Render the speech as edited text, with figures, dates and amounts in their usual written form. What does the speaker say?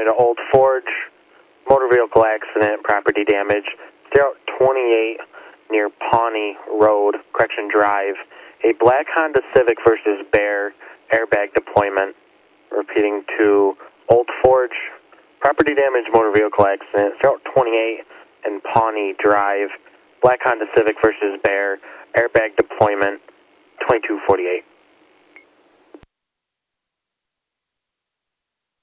Alright, Old Forge, motor vehicle accident, property damage. Route 28 near Pawnee Road, Correction Drive. A black Honda Civic versus Bear, airbag deployment. Repeating to Old Forge, property damage, motor vehicle accident. Route 28 and Pawnee Drive. Black Honda Civic versus Bear, airbag deployment, 2248.